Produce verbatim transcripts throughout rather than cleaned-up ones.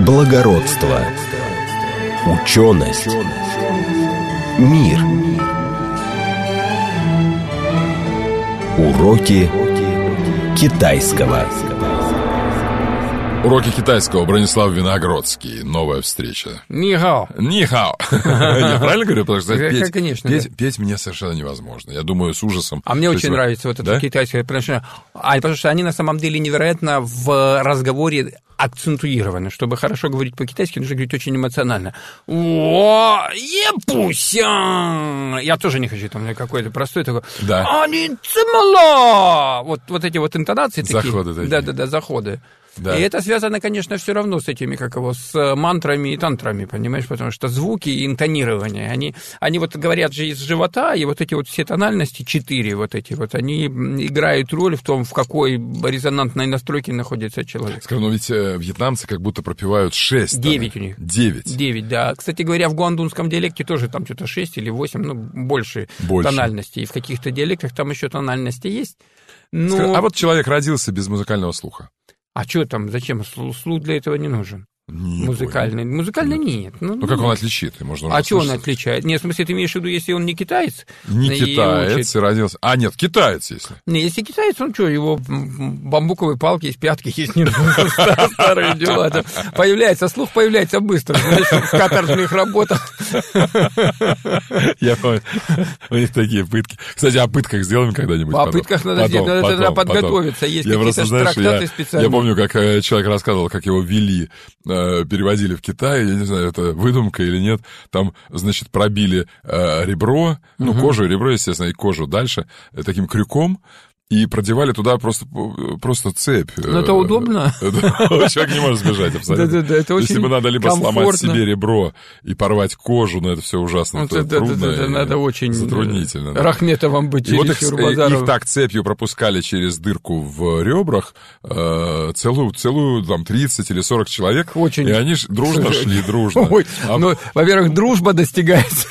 благородство, ученость, мир. Уроки китайского. Уроки китайского. Бронислав Виногродский. Новая встреча. Нихао. Нихао. Я правильно говорю? Потому что петь, конечно, петь, да. петь мне совершенно невозможно. Я думаю, с ужасом. А мне очень нравится вот это да? китайское, потому что, а, потому что они на самом деле невероятно в разговоре акцентуированы. Чтобы хорошо говорить по-китайски, нужно говорить очень эмоционально. О, епуся! Я тоже не хочу, там какой-то простой такой. Да. Ани цимала! Вот, вот эти вот интонации такие. Заходы такие. Да-да-да, заходы. Да. И это связано, конечно, все равно с этими, как его, с мантрами и тантрами, понимаешь, потому что звуки и интонирование, они, они вот говорят же из живота, и вот эти вот все тональности, четыре вот эти вот, они играют роль в том, в какой резонантной настройке находится человек. Скажи, но ведь э, вьетнамцы как будто пропевают шесть. Девять у них. Девять. Девять, да. Кстати говоря, в гуандунском диалекте тоже там что-то шесть или восемь, ну, больше, больше тональностей. И в каких-то диалектах там еще тональности есть. Но... Скажи, а вот человек родился без музыкального слуха. А что там, зачем? Слух для этого не нужен. Не музыкальный. Понял. Музыкальный нет. Ну, ну как он отличит? Можно а что он отличает? Нет, в смысле, ты имеешь в виду, если он не китаец? Не китаец и родился. А, нет, китаец, если. Не, если китаец, он что, его бамбуковые палки из пятки есть, не старые дела. Появляется, слух появляется быстро. В каторжных работах. Я помню, у них такие пытки. Кстати, о пытках сделаем когда-нибудь. О пытках надо сделать, надо подготовиться. Есть какие-то трактаты специальные. Я помню, как человек рассказывал, как его вели, переводили в Китай, я не знаю, это выдумка или нет, там, значит, пробили э, ребро, ну, угу. кожу и ребро, естественно, и кожу дальше, э, таким крюком, и продевали туда просто, просто цепь. Ну, это удобно. Человек не может сбежать абсолютно. Да-да-да, это очень Если бы надо либо комфортно. Сломать себе ребро и порвать кожу, но это все ужасно ну, трудно. Да, да, да, надо очень затруднительно. Да. Рахметовым быть. И вот их, их так цепью пропускали через дырку в ребрах э, целую, целую там, тридцать или сорок человек, очень... и они дружно шли, дружно. Ой, а... ну, во-первых, дружба достигается.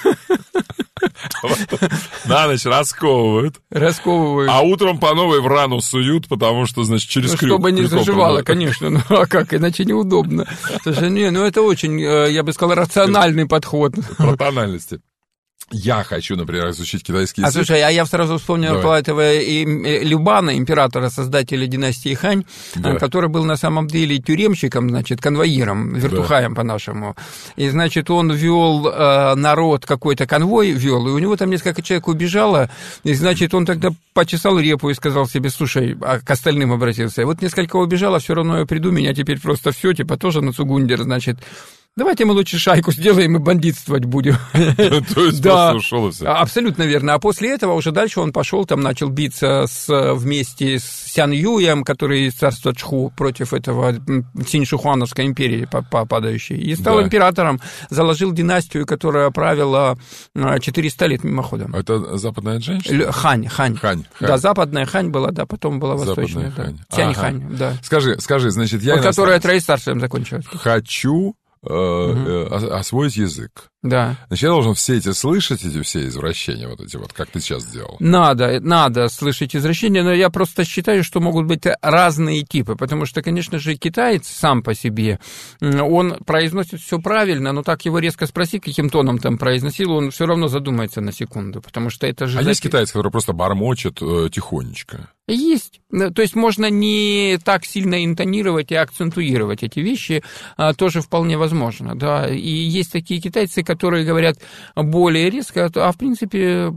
На ночь расковывают. Расковывают. А утром по новой в рану суют, потому что, значит, через ну, крюк. Чтобы не заживало, конечно. Ну, а как, иначе неудобно. Слушай, не, ну это очень, я бы сказал, рациональный подход. Про тональности. Я хочу, например, изучить китайский язык. А слушай, а я сразу вспомнил про этого Любана, императора, создателя династии Хань, да. который был на самом деле тюремщиком, значит, конвоиром, вертухаем да. по-нашему. И, значит, он вел э, народ, какой-то конвой вел, и у него там несколько человек убежало, и, значит, он тогда почесал репу и сказал себе, слушай, а к остальным обратился, вот несколько убежало, все равно я приду, меня теперь просто все, типа, тоже на цугундер, значит. Давайте мы лучше шайку сделаем и бандитствовать будем. То есть да, просто ушел и все. Абсолютно верно. А после этого уже дальше он пошел, там начал биться с, вместе с Сян Юем, который из царства Чху, против этого Цинь-Шухуановской империи падающей. И стал да. императором, заложил династию, которая правила четыреста лет мимоходом. Это западная женщина? Хань, Хань. Хань, Хань. Да, западная Хань была, да, потом была восточная. Да. Хань. Тянь-Хань, ага. да. Скажи, скажи, значит, я... Вот которая троецарствием закончилась. Хочу... Угу. освоить язык. Да. Значит, я должен все эти слышать, эти все извращения, вот эти вот, как ты сейчас сделал. Надо, надо слышать извращения, но я просто считаю, что могут быть разные типы, потому что, конечно же, китаец сам по себе, он произносит все правильно, но так его резко спроси, каким тоном там произносил, он все равно задумается на секунду, потому что это же... А есть китаец, который просто бормочет э, тихонечко? Есть. То есть можно не так сильно интонировать и акцентуировать эти вещи, тоже вполне возможно, да. И есть такие китайцы, которые говорят более резко, а в принципе,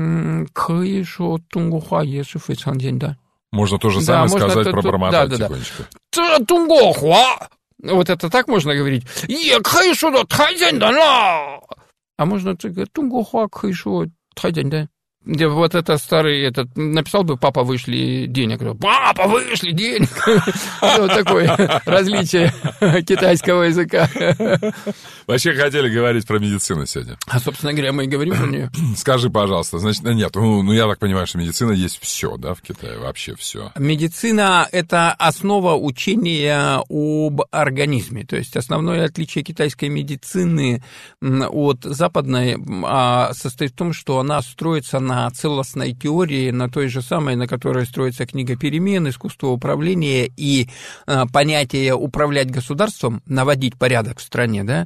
да. Можно то же самое да, сказать, пробормотать да, да, тихонечко. Да. Вот это так можно говорить? А можно да. Вот это старый, этот, написал бы, папа, вышли денег. Папа, вышли денег. Вот такое различие китайского языка. Вообще хотели говорить про медицину сегодня. А, собственно говоря, мы и говорим про нее. Скажи, пожалуйста, значит, нет, ну, ну я так понимаю, что медицина есть все, да, в Китае, вообще все. Медицина – это основа учения об организме. То есть основное отличие китайской медицины от западной состоит в том, что она строится на на целостной теории, на той же самой, на которой строится книга перемен, искусство управления и а, понятие управлять государством, наводить порядок в стране, да,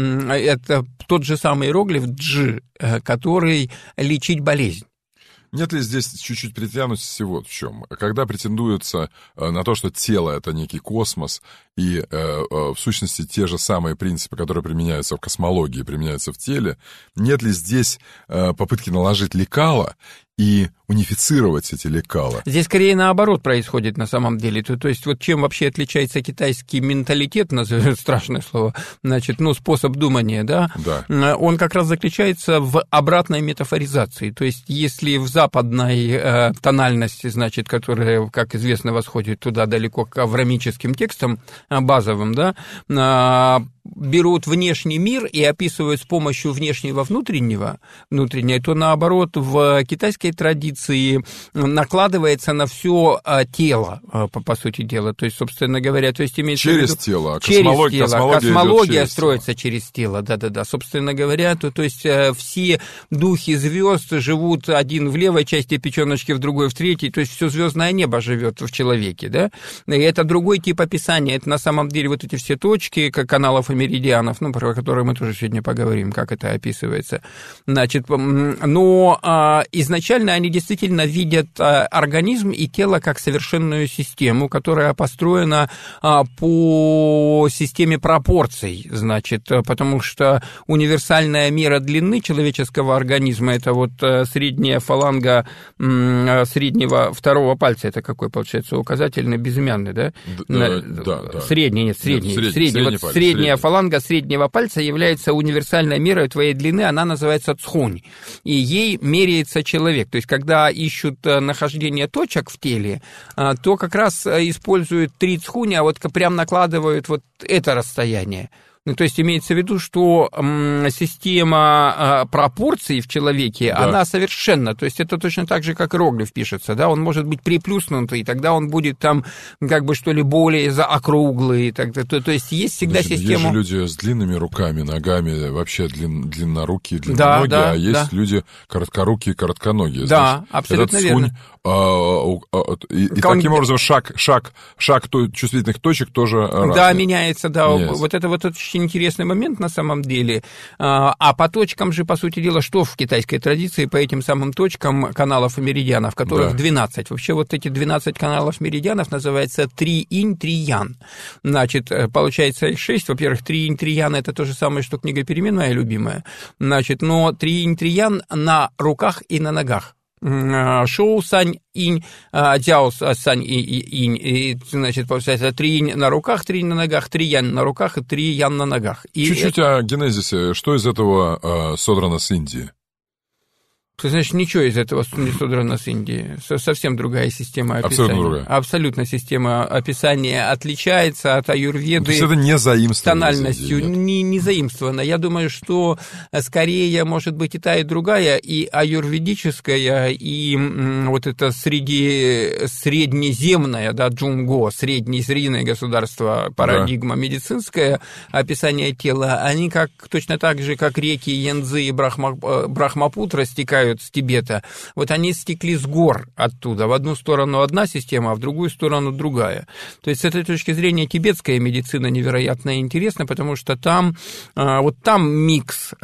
это тот же самый иероглиф «джи», который лечить болезнь. Нет ли здесь чуть-чуть претянутости вот в чем? Когда претендуется на то, что тело — это некий космос, и в сущности те же самые принципы, которые применяются в космологии, применяются в теле, нет ли здесь попытки наложить лекала и унифицировать эти лекала? Здесь скорее наоборот происходит на самом деле. То, то есть вот чем вообще отличается китайский менталитет, назовем страшное слово, значит, ну, способ думания, да? Да. Он как раз заключается в обратной метафоризации. То есть если в западной э, тональности, значит, которая, как известно, восходит туда далеко к аврамическим текстам базовым, да, э, берут внешний мир и описывают с помощью внешнего внутреннего, внутреннее, то наоборот в китайской традиции накладывается на все тело, по, по сути дела. То есть, собственно говоря, то есть имеется через в виду, тело. Через космология, тело. Космология, космология через строится тело. через тело, да-да-да. Собственно говоря, то, то есть все духи звезд живут один в левой части печеночки, в другой в третьей, то есть все звездное небо живет в человеке, да. И это другой тип описания. Это на самом деле вот эти все точки, как каналов и меридианов, ну, про которые мы тоже сегодня поговорим, как это описывается. Значит, но а, изначально они действительно видят а, организм и тело как совершенную систему, которая построена а, по системе пропорций, значит, потому что универсальная мера длины человеческого организма — это вот средняя фаланга м, среднего второго пальца, это какой получается, указательный, безымянный, да? Да, да, да. Средний, нет, средний, нет, средний, средний, средний вот палец, средняя средний. фаланга среднего пальца является универсальной мерой твоей длины, она называется цхунь, и ей меряется человек. То есть, когда ищут нахождение точек в теле, то как раз используют три цхуня, а вот прям накладывают вот это расстояние. Ну, то есть имеется в виду, что м, система э, пропорций в человеке, да, она совершенна. То есть это точно так же, как иероглиф пишется, да, он может быть приплюснутый, тогда он будет там как бы что ли более заокруглый. Так, то, то есть есть всегда Значит, система... Есть же люди с длинными руками, ногами, вообще длин, длиннорукие, длинноногие, да, да, а есть да. люди короткорукие, коротконогие. Да, значит, абсолютно этот верно. Сунь, а, а, и, и Он... таким образом шаг, шаг, шаг чувствительных точек тоже разный. Да, меняется, да. Меняется. Вот это вот очень интересный момент на самом деле. А по точкам же, по сути дела, что в китайской традиции по этим самым точкам каналов и меридианов, которых да. двенадцать. Вообще вот эти двенадцать каналов меридианов называется три инь, три ян. Значит, получается их шесть. Во-первых, три инь, три ян — это то же самое, что книга перемен моя любимая. Значит, но три инь, три ян на руках и на ногах. Шоу сань инь, дзяо сань инь, и, значит, получается, три инь на руках, три инь на ногах, три ян на руках и три ян на ногах. И Чуть-чуть это... о генезисе. Что из этого э, содрано с Индии? Ты знаешь, ничего из этого не содрано с Индии. Совсем другая система описания. Абсолютно другая. Абсолютно система описания отличается от аюрведы. То есть это не заимствовано. Тональностью не, не заимствовано. Я думаю, что скорее может быть и та, и другая, и аюрведическая, и вот это среди, среднеземное, да, джунго, среднее, среднее государство, парадигма да. медицинская, описание тела, они как, точно так же, как реки Янцзы и Брахма, Брахмапутра стекают с Тибета, вот они стекли с гор оттуда. В одну сторону одна система, а в другую сторону другая. То есть с этой точки зрения тибетская медицина невероятно интересна, потому что там, вот там микс,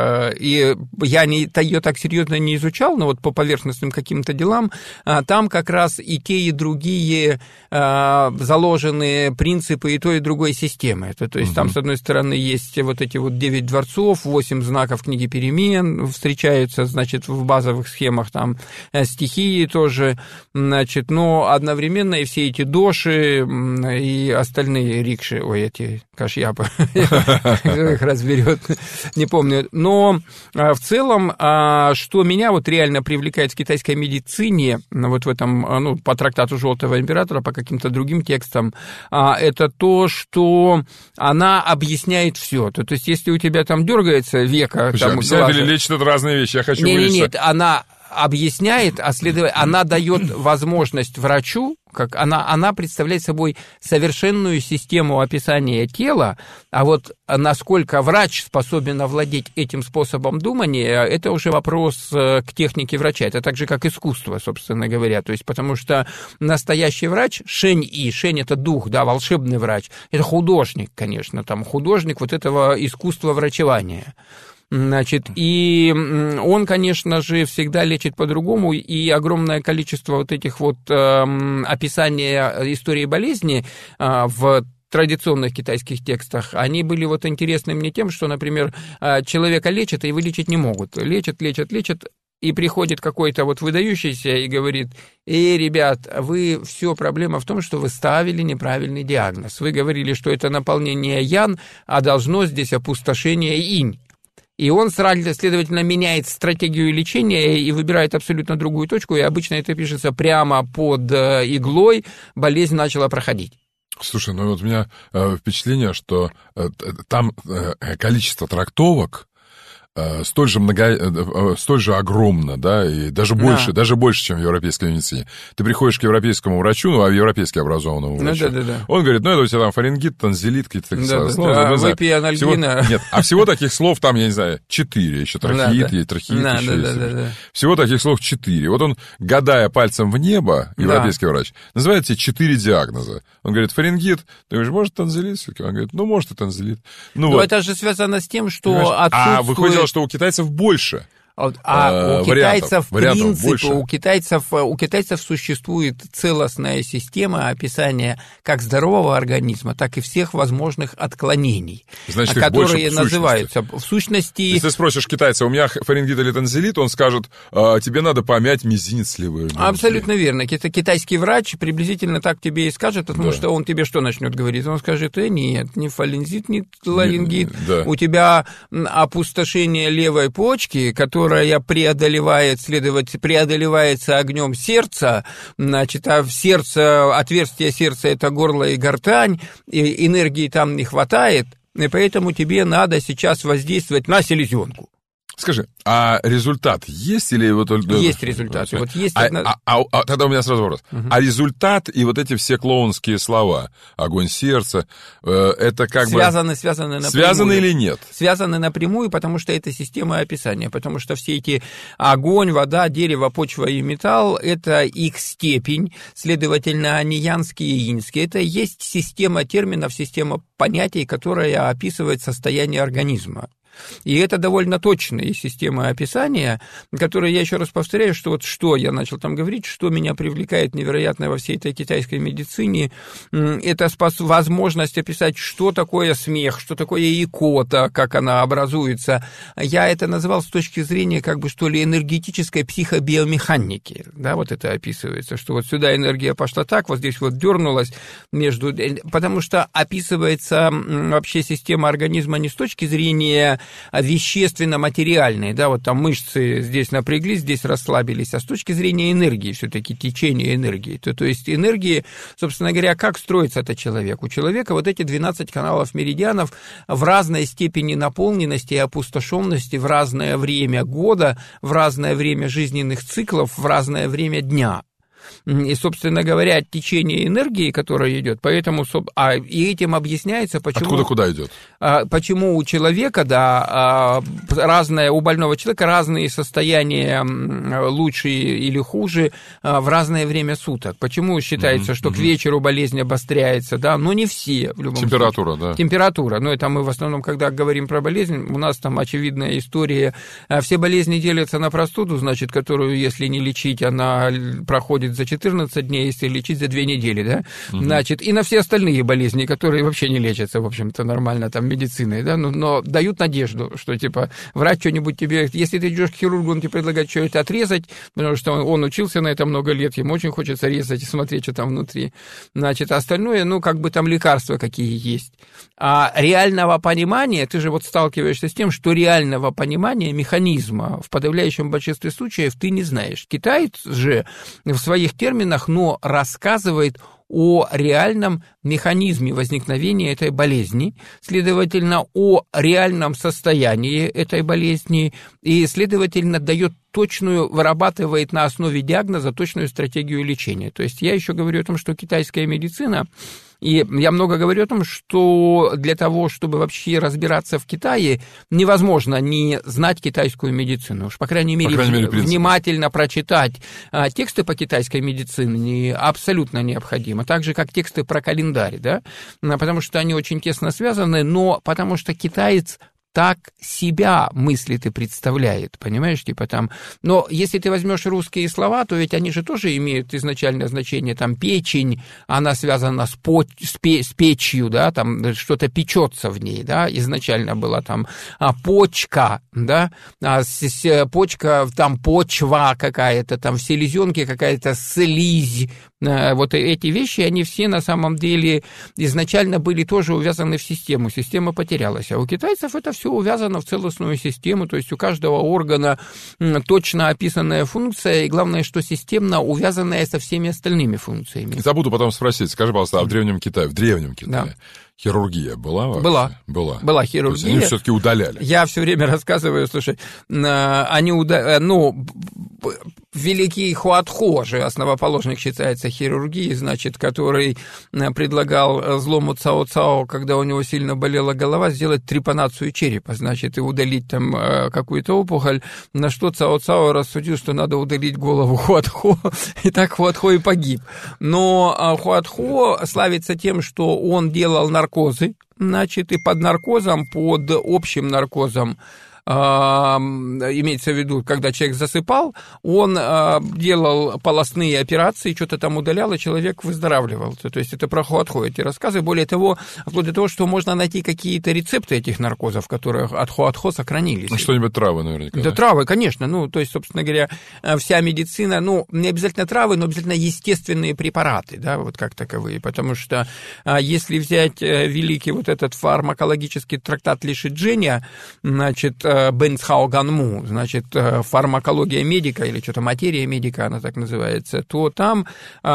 и я не, ее так серьезно не изучал, но вот по поверхностным каким-то делам, там как раз и те, и другие заложены принципы и той, и другой системы. Это, то есть угу. там, с одной стороны, есть вот эти вот девять дворцов, восемь знаков книги перемен встречаются, значит, в базовых схемах, там стихии тоже, значит, но одновременно и все эти доши и остальные рикши, ой, эти кашьяпы, кто их разберет, не помню. Но в целом, что меня вот реально привлекает в китайской медицине, вот в этом, ну, по трактату Желтого императора, по каким-то другим текстам, это то, что она объясняет все. То есть, если у тебя там дергается века... Объясняет или лечит — это разные вещи, я хочу не, вылечить. Нет, она объясняет, а следовательно, она дает возможность врачу, как она, она представляет собой совершенную систему описания тела, а вот насколько врач способен овладеть этим способом думания, это уже вопрос к технике врача. Это так же, как искусство, собственно говоря. То есть, потому что настоящий врач, Шэнь И, Шэнь – это дух, да, волшебный врач, это художник, конечно, там художник вот этого искусства врачевания. Значит, и он, конечно же, всегда лечит по-другому, и огромное количество вот этих вот э, описания истории болезни э, в традиционных китайских текстах, они были вот интересны мне тем, что, например, человека лечат, и вылечить не могут. Лечат, лечат, лечат, и приходит какой-то вот выдающийся и говорит: «Эй, ребят, вы, все проблема в том, что вы ставили неправильный диагноз. Вы говорили, что это наполнение ян, а должно здесь опустошение инь». И он, следовательно, меняет стратегию лечения и выбирает абсолютно другую точку, и обычно это пишется прямо под иглой, болезнь начала проходить. Слушай, ну вот у меня э, впечатление, что э, там э, количество трактовок э, столь же много, э, столь же огромно, да, и даже больше, да. даже больше, чем в европейской медицине. Ты приходишь к европейскому врачу, ну, а европейски образованному врачу, ну, да, да, да. он говорит: ну, это у тебя там фарингит, танзелит, какие-то такие да, слова. Да, да. Выпей анальгина. Всего, нет, а всего таких слов там, я не знаю, четыре, еще трахеит, да, есть трахеит, да, еще да, есть. да, да, да. Всего таких слов четыре. Вот он, гадая пальцем в небо, европейский да. врач, называет тебе четыре диагноза. Он говорит: фарингит, ты говоришь, может, танзелит? Он говорит: ну, может, и танзелит. Ну, Но вот. это же связано с тем, что Понимаешь? отсутствует... А выходило, что у китайцев больше. А, а у китайцев, в принципе, у китайцев, у китайцев существует целостная система описания как здорового организма, так и всех возможных отклонений, Значит, которые в называются в сущности... Если ты спросишь китайца: у меня фарингит или танзелит, он скажет: тебе надо помять мизинец левой руки. Абсолютно верно. Китайский врач приблизительно так тебе и скажет, потому да. что он тебе что начнет говорить? Он скажет: э, нет, не фалинзит, не ларингит. Да. У тебя опустошение левой почки, которое которая преодолевает, следовательно, преодолевается огнем сердца, значит, а в сердце, отверстие сердца – это горло и гортань, и энергии там не хватает, и поэтому тебе надо сейчас воздействовать на селезенку. Скажи, а результат есть или вот... Есть результат. Вот есть а, одна... а, а, а тогда у меня сразу вопрос. Угу. А результат и вот эти все клоунские слова, огонь сердца, э, это как связаны, бы... Связаны, напрямую. Связаны или нет? Связаны напрямую, потому что это система описания, потому что все эти огонь, вода, дерево, почва и металл – это их степень, следовательно, они янские и иньские. Это есть система терминов, система понятий, которая описывает состояние организма. И это довольно точные системы описания, которые, я еще раз повторяю, что вот что я начал там говорить, что меня привлекает невероятно во всей этой китайской медицине, это возможность описать, что такое смех, что такое икота, как она образуется. Я это назвал с точки зрения, как бы, что ли, энергетической психобиомеханики, да, вот это описывается, что вот сюда энергия пошла так, вот здесь вот дернулась между... Потому что описывается вообще система организма не с точки зрения вещественно-материальные, да, вот там мышцы здесь напряглись, здесь расслабились, а с точки зрения энергии, все-таки течения энергии. То, то есть энергии, собственно говоря, как строится этот человек? У человека вот эти двенадцать каналов меридианов в разной степени наполненности и опустошенности в разное время года, в разное время жизненных циклов, в разное время дня. И, собственно говоря, течение энергии, которое идет, поэтому, а, и этим объясняется, почему... Откуда куда идет? А, почему у человека, да, разное, у больного человека разные состояния лучше или хуже в разное время суток. Почему считается, mm-hmm. что mm-hmm. к вечеру болезнь обостряется, да, но не все, в любом Температура, случае. да. Температура, но это мы в основном, когда говорим про болезнь, у нас там очевидная история, все болезни делятся на простуду, значит, которую, если не лечить, она проходит за четырнадцать дней, если лечить за две недели, да, угу. значит, и на все остальные болезни, которые вообще не лечатся, в общем-то, нормально там медициной, да, но, но дают надежду, что, типа, врач что-нибудь тебе, если ты идешь к хирургу, он тебе предлагает что-то отрезать, потому что он, он учился на это много лет, ему очень хочется резать и смотреть, что там внутри, значит, остальное, ну, как бы там лекарства какие есть. А реального понимания, ты же вот сталкиваешься с тем, что реального понимания механизма в подавляющем большинстве случаев ты не знаешь. Китаец же в своих терминах, но рассказывает о реальном механизме возникновения этой болезни, следовательно, о реальном состоянии этой болезни и, следовательно, дает точную, вырабатывает на основе диагноза точную стратегию лечения. То есть я еще говорю о том, что китайская медицина, и я много говорю о том, что для того, чтобы вообще разбираться в Китае, невозможно не знать китайскую медицину. Уж, по крайней мере, по крайней мере внимательно прочитать а, тексты по китайской медицине абсолютно необходимо. Так же, как тексты про календарь, да? Потому что они очень тесно связаны, но потому что китаец так себя мыслит и представляет, понимаешь, типа там, но если ты возьмешь русские слова, то ведь они же тоже имеют изначальное значение, там, печень, она связана с, поч, с, пе, с печью, да, там, что-то печется в ней, да, изначально была там а, почка, да, а, с, с, почка, там, почва какая-то, там, в селезенке какая-то слизь, а, вот эти вещи, они все на самом деле изначально были тоже увязаны в систему, система потерялась, а у китайцев это все увязано в целостную систему, то есть у каждого органа точно описанная функция, и главное, что системно увязанная со всеми остальными функциями. Забуду потом спросить, скажи, пожалуйста, а в Древнем Китае, в Древнем Китае, да. Хирургия была вообще? Была. Была. Была хирургия. То есть они все-таки удаляли. Я все время рассказываю, слушай, они удаляли, ну, великий Хуатхо же, основоположник считается хирургии, значит, который предлагал злому Цао Цао, когда у него сильно болела голова, сделать трепанацию черепа, значит, и удалить там какую-то опухоль, на что Цао Цао рассудил, что надо удалить голову Хуатхо, и так Хуатхо и погиб. Но Хуатхо славится тем, что он делал наркозы, значит, и под наркозом, под общим наркозом, имеется в виду, когда человек засыпал, он делал полостные операции, что-то там удалял, и человек выздоравливал. То есть это про Хуатхо эти рассказы. Более того, вплоть до того, что можно найти какие-то рецепты этих наркозов, которые от Хуатхо сохранились. Ну, что-нибудь травы наверняка. Да, да, травы, конечно. Ну, то есть, собственно говоря, вся медицина, ну, не обязательно травы, но обязательно естественные препараты, да, вот как таковые. Потому что если взять великий вот этот фармакологический трактат Ли Ши Чжэня, значит, Бэн Цхао Ганму, значит, фармакология медика, или что-то материя медика, она так называется, то там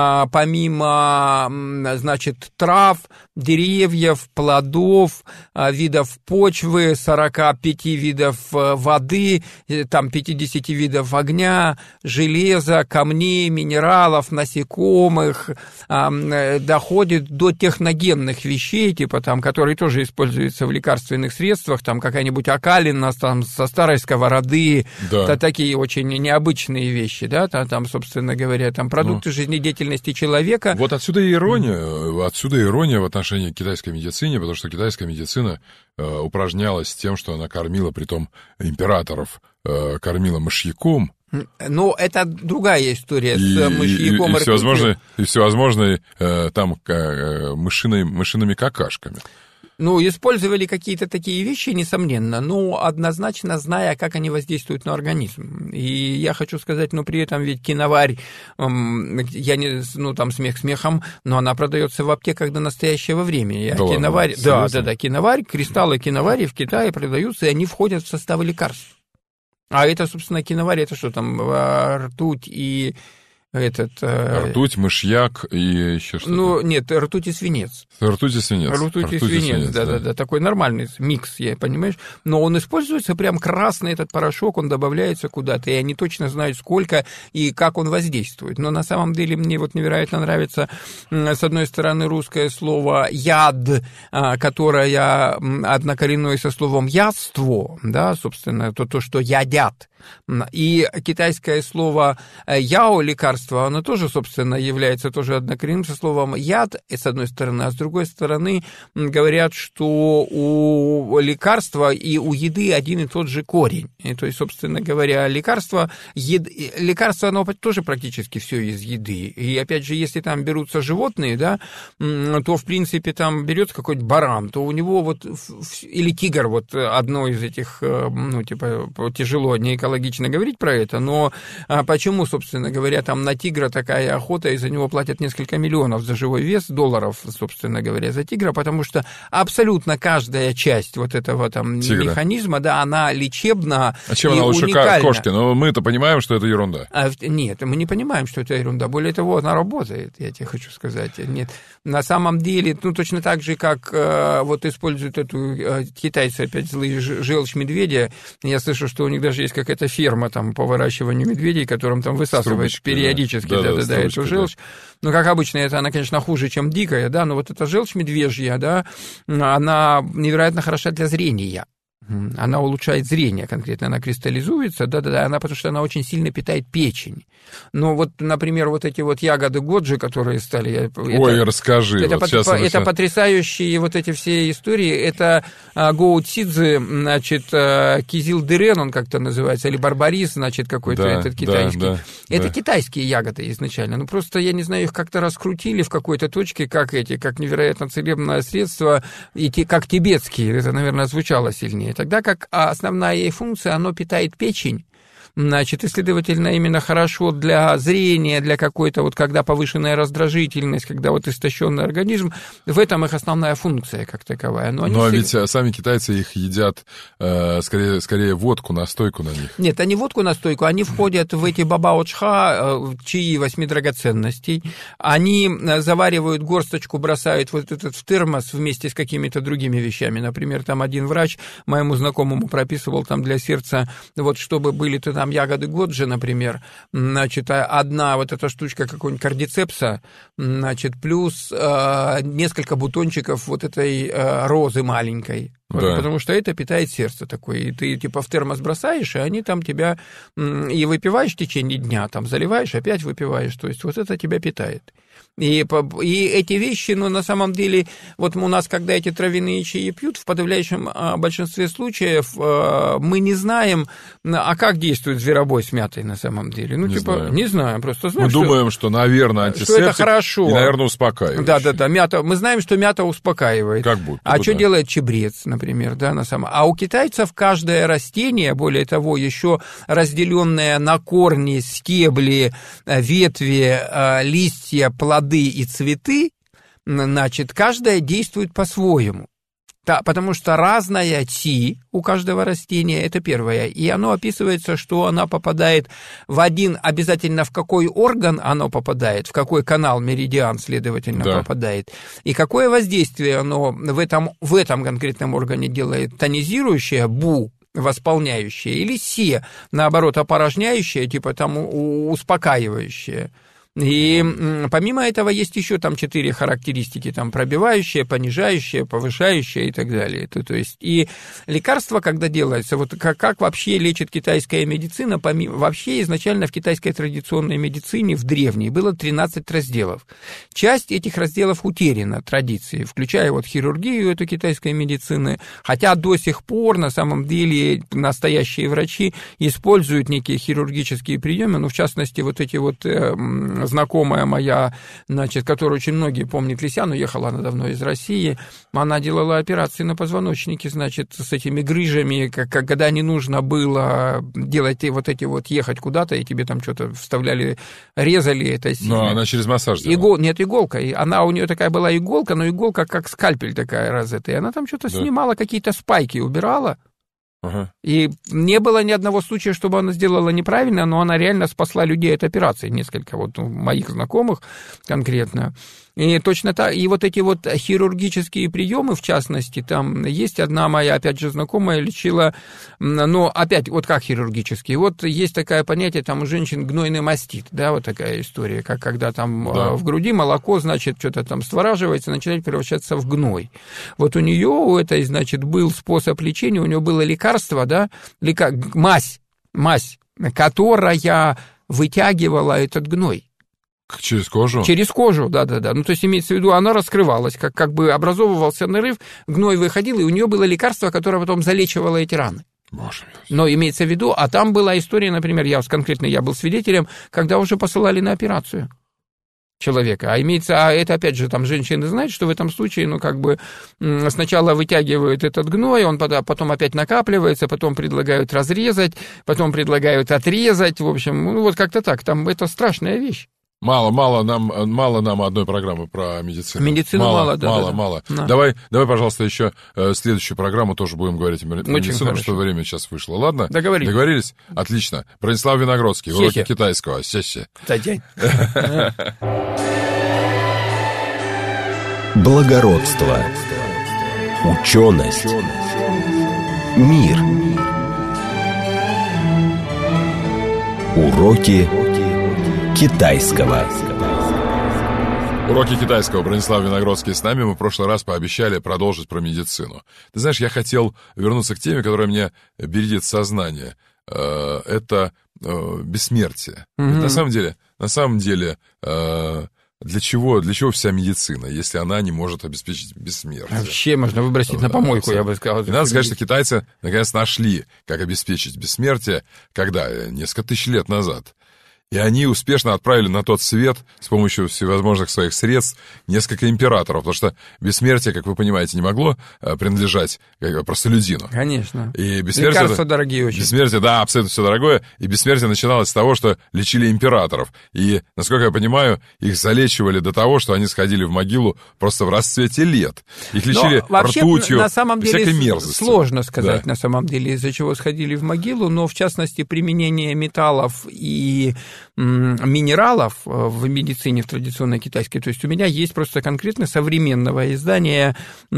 помимо, значит, трав, деревьев, плодов, видов почвы, сорока пяти видов воды, там пятидесяти видов огня, железа, камней, минералов, насекомых, доходит до техногенных вещей, типа там, которые тоже используются в лекарственных средствах, там какая-нибудь окалина, там, со старой сковороды, да. Это такие очень необычные вещи, да, там, там собственно говоря, там продукты ну, жизнедеятельности человека. Вот отсюда и ирония, отсюда ирония в отношении к китайской медицине, потому что китайская медицина э, упражнялась тем, что она кормила, притом императоров, э, кормила мышьяком. Ну, это другая история и, с мышьяком. И, и, и всевозможные, и всевозможные э, там э, мышиной, мышиными какашками. Ну, использовали какие-то такие вещи, несомненно, но однозначно зная, как они воздействуют на организм. И я хочу сказать, ну, при этом ведь киноварь, я не, ну, там смех смехом, но она продается в аптеках до настоящего времени. Да, киноварь, ладно, да, да, да, киноварь, кристаллы киновари в Китае продаются, и они входят в составы лекарств. А это, собственно, киноварь, это что там, ртуть и... Этот, ртуть, мышьяк и еще что-то. Ну, нет, ртуть и свинец. Ртуть и свинец. Ртуть, ртуть и свинец, свинец да, да, да, да, такой нормальный микс, я понимаешь. Но он используется прям красный этот порошок, он добавляется куда-то, и они точно знают, сколько и как он воздействует. Но на самом деле мне вот невероятно нравится, с одной стороны, русское слово «яд», которое однокоренное со словом «ядство», да, собственно, то, то, что ядят. И китайское слово «яо» лекарство, оно тоже, собственно, является тоже однокоренным со словом «яд», с одной стороны, а с другой стороны говорят, что у лекарства и у еды один и тот же корень. И, то есть, собственно говоря, лекарство, ед... лекарство, оно тоже практически все из еды. И, опять же, если там берутся животные, да, то, в принципе, там берется какой-то баран, то у него вот, или тигр, вот одно из этих, ну, типа, тяжело, не экологично говорить про это, но почему, собственно говоря, там на тигра такая охота, и за него платят несколько миллионов за живой вес, долларов, собственно говоря, за тигра, потому что абсолютно каждая часть вот этого там тигра. Механизма, да, она лечебна. А чем и она лучше уникальна. Кошки? Но мы-то понимаем, что это ерунда. А, нет, мы не понимаем, что это ерунда. Более того, она работает, я тебе хочу сказать. Нет, на самом деле, ну, точно так же, как э, вот используют эту э, китайцы, опять злые, желчь медведя. Я слышу, что у них даже есть какая-то ферма там по выращиванию медведей, которым там высасывают периодически да. Да, да, да, да, эту желчь. Да. Ну, как обычно, это она, конечно, хуже, чем дикая, да, но вот эта желчь медвежья, да, она невероятно хороша для зрения. Она улучшает зрение конкретно, она кристаллизуется, да-да-да, она, потому что она очень сильно питает печень. Ну, вот, например, вот эти вот ягоды годжи, которые стали... Ой, это, расскажи. Это, вот по, по, это потрясающие вот эти все истории. Это Гоу Цидзе, значит, Кизил Дырен, он как-то называется, или Барбарис, значит, какой-то да, этот китайский. Да, да, это да. Китайские ягоды изначально. Ну, просто, я не знаю, их как-то раскрутили в какой-то точке, как эти, как невероятно целебное средство, и те, как тибетские. Это, наверное, звучало сильнее. Тогда как основная ей функция, оно питает печень, значит, и, следовательно, именно хорошо для зрения, для какой-то вот, когда повышенная раздражительность, когда вот истощенный организм, в этом их основная функция как таковая. Но, Но всегда... ведь сами китайцы их едят, э, скорее, скорее водку, настойку на них. Нет, они водку, настойку, они входят в эти бабао-чха, чаи восьми драгоценностей, они заваривают горсточку, бросают вот этот в термос вместе с какими-то другими вещами. Например, там один врач моему знакомому прописывал там для сердца, вот чтобы были-то там ягоды годжи, например, значит, одна вот эта штучка какого-нибудь кардицепса, значит, плюс э, несколько бутончиков вот этой э, розы маленькой. Да. Потому что это питает сердце такое. И ты типа в термос бросаешь, и они там тебя и выпиваешь в течение дня, там заливаешь, опять выпиваешь. То есть вот это тебя питает. И, и эти вещи, ну, на самом деле, вот у нас, когда эти травяные чаи пьют, в подавляющем большинстве случаев мы не знаем, а как действует зверобой с мятой на самом деле. Ну, не типа, знаем. не знаем, просто знаем, мы что, думаем, что, наверное, антисептик, что это хорошо. И, наверное, успокаивает. Да-да-да, мята, мы знаем, что мята успокаивает. Как будто. А да. что делает чебрец, например, да, на самом... А у китайцев каждое растение, более того, еще разделенное на корни, стебли, ветви, листья, плоды и цветы, значит, каждое действует по-своему. Да, потому что разная ци у каждого растения, это первое, и оно описывается, что она попадает в один, обязательно в какой орган оно попадает, в какой канал, меридиан, следовательно, да. попадает, и какое воздействие оно в этом, в этом конкретном органе делает, тонизирующее, бу, восполняющее, или се, наоборот, опорожняющее, типа там успокаивающее. И помимо этого есть еще там четыре характеристики, там пробивающие, понижающие, повышающие и так далее. То, то есть и лекарства, когда делается, вот как, как вообще лечит китайская медицина, помимо, вообще изначально в китайской традиционной медицине в древней было тринадцать разделов. Часть этих разделов утеряна традицией, включая вот хирургию эту китайской медицины, хотя до сих пор на самом деле настоящие врачи используют некие хирургические приемы, ну в частности вот эти вот э, знакомая моя, значит, которую очень многие помнят, Лисян, уехала она давно из России, она делала операции на позвоночнике, значит, с этими грыжами, как, когда не нужно было делать вот эти вот, ехать куда-то, и тебе там что-то вставляли, резали это сильно. Но она через массаж делала. Игол, нет, иголка. Она, у нее такая была иголка, но иголка как скальпель такая разэтая. И она там что-то да. снимала, какие-то спайки убирала. Ага. И не было ни одного случая, чтобы она сделала неправильно, но она реально спасла людей от операции, несколько вот моих знакомых конкретно. И точно так, и вот эти вот хирургические приемы, в частности, там есть одна моя, опять же, знакомая лечила, но опять, вот как хирургические, вот есть такое понятие, там у женщин гнойный мастит, да, вот такая история, как когда там да. в груди молоко, значит, что-то там створаживается, начинает превращаться в гной. Вот у нее, у этой, значит, был способ лечения, у нее было лекарство, да, лека... мазь, мазь, которая вытягивала этот гной. Через кожу? Через кожу, да-да-да. Ну, то есть, имеется в виду, она раскрывалась, как, как бы образовывался нарыв, гной выходил, и у нее было лекарство, которое потом залечивало эти раны. Боже мой. Но имеется в виду, а там была история, например, я конкретно я был свидетелем, когда уже посылали на операцию. человека, а имеется, а это, опять же, там женщины знают, что в этом случае, ну, как бы сначала вытягивают этот гной, он потом опять накапливается, потом предлагают разрезать, потом предлагают отрезать, в общем, ну, вот как-то так, там это страшная вещь. Мало, мало нам, мало нам одной программы про медицину. Медицину мало, мало, да. Мало, да, мало. Да. Давай, давай, пожалуйста, еще э, следующую программу тоже будем говорить про медицину, потому что время сейчас вышло. Ладно? Договорились. Договорились? Отлично. Бронислав Виногродский, уроки китайского. Се-се. Благородство. Ученость. Мир. Уроки китайского. Уроки китайского. Бронислав Виногродский с нами. Мы в прошлый раз пообещали продолжить про медицину. Ты знаешь, я хотел вернуться к теме, которая мне бередит сознание. Это бессмертие. Mm-hmm. Ведь на самом деле, на самом деле, для чего, для чего вся медицина, если она не может обеспечить бессмертие? Вообще можно выбросить да, на помойку, абсолютно. Я бы сказал. И надо сказать, что китайцы наконец нашли, как обеспечить бессмертие, когда? Несколько тысяч лет назад. И они успешно отправили на тот свет с помощью всевозможных своих средств несколько императоров, потому что бессмертие, как вы понимаете, не могло принадлежать простолюдину. Конечно. И бессмертие, лекарства дорогие очень. Бессмертие, да, абсолютно все дорогое. И бессмертие начиналось с того, что лечили императоров. И, насколько я понимаю, их залечивали до того, что они сходили в могилу просто в расцвете лет. Их лечили ртутью, на самом деле всякой мерзостью. Сложно сказать, да. на самом деле, из-за чего сходили в могилу, но, в частности, применение металлов и минералов в медицине, в традиционной китайской. То есть у меня есть просто конкретно современного издания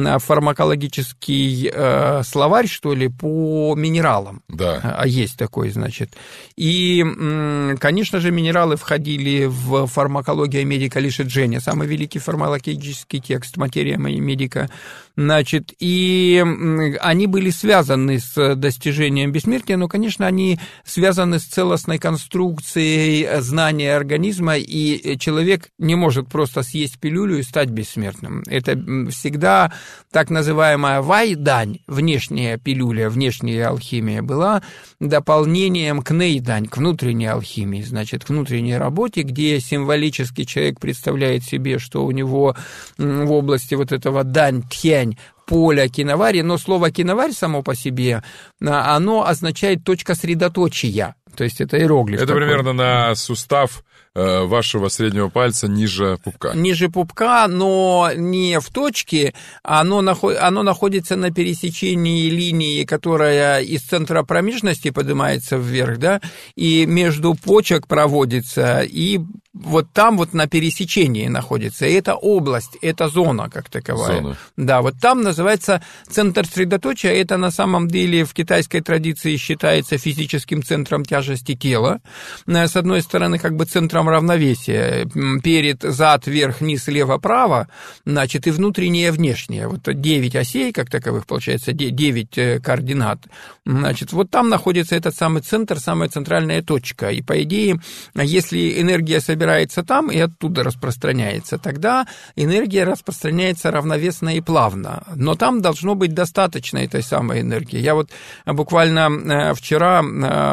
фармакологический э, словарь, что ли, по минералам. Да. А есть такой, значит. И, конечно же, минералы входили в фармакологию медика Лиши Дженя, самый великий фармакологический текст «Материя медика». Значит, и они были связаны с достижением бессмертия, но, конечно, они связаны с целостной конструкцией знания организма, и человек не может просто съесть пилюлю и стать бессмертным. Это всегда так называемая вай-дань, внешняя пилюля, внешняя алхимия, была дополнением к ней-дань, к внутренней алхимии, значит, к внутренней работе, где символически человек представляет себе, что у него в области вот этого дань-тхянь, поля киновари, но слово киноварь само по себе, оно означает точка средоточия, то есть это иероглиф. Это такой. Примерно на сустав э, вашего среднего пальца ниже пупка. Ниже пупка, но не в точке, оно, наход, оно находится на пересечении линии, которая из центра промежности поднимается вверх, да, и между почек проводится, и вот там вот на пересечении находится. И это область, это зона как таковая. Зона. Да, вот там называется центр средоточия. Это на самом деле в китайской традиции считается физическим центром тяжести тела. С одной стороны, как бы центром равновесия. Перед, зад, вверх, низ, лево, право. Значит, и внутреннее, и внешнее. Вот девять осей, как таковых, получается, девять координат. Значит, вот там находится этот самый центр, самая центральная точка. И, по идее, если энергия собирается собирается там и оттуда распространяется, тогда энергия распространяется равновесно и плавно. Но там должно быть достаточно этой самой энергии. Я вот буквально вчера